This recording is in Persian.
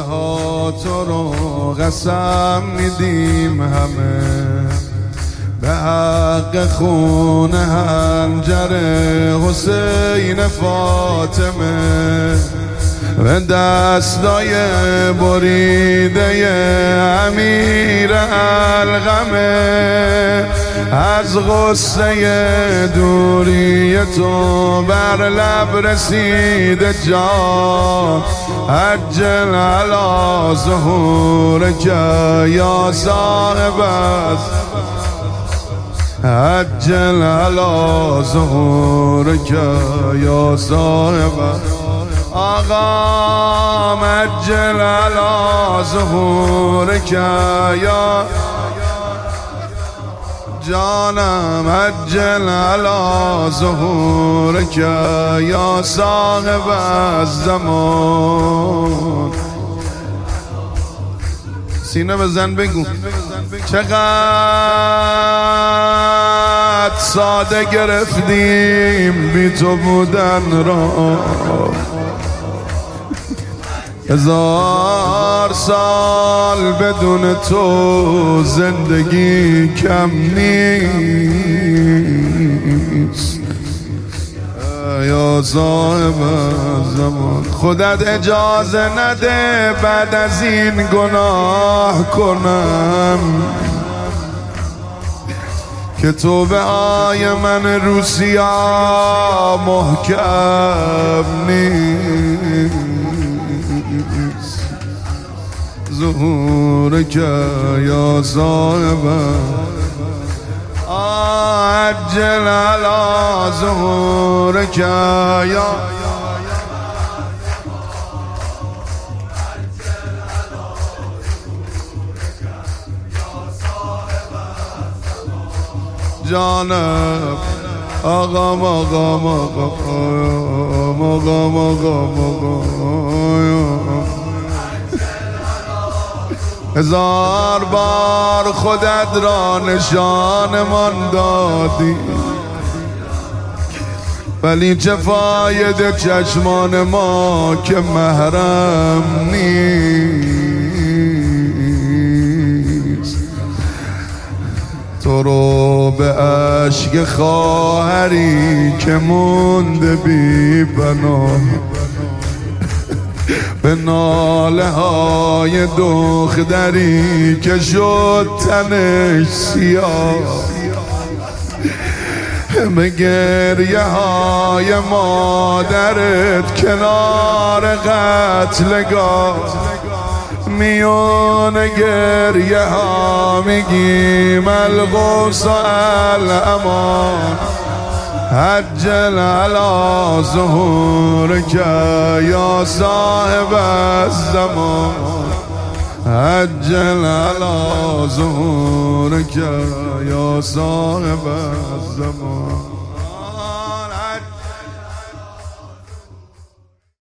ها تو رو قسم میدیم همه، به حق خون حنجر حسین فاطمه، به دستای بریده امیر القمه، از غصه دوری تو بر لب رسیده جان، عجل علی ظهورک یا صاحب عجل علی ظهورک یا صاحب آقا، عجل علی ظهورک یا جانم، عجل علی ظهورک یا صاحب الزمان. سینه بزن بگو چقدر ساده گرفتیم بی تو بودن را، 1000 سال بدون تو زندگی کم نیست یا صاحب زمان. خودت اجازه نده بعد از این گناه کنم که توبه های من روسیا محکم نیست. ظهورک یا صاحب عجل علی ظهورک یا جانب آقا مقام هزار بار خودت را نشانمان دادی، ولی چه فایده چشمان ما که محرم نیست. تو رو به اشک خواهری که مونده بی پناه، به ناله های دختری که شد تنش سیاه، به گریه های مادرت کنار قتلگاه، میون گریه ها میگیم القدس الامان، عجل علی ظهورک یا صاحب الزمان، عجل علی ظهورک یا صاحب الزمان.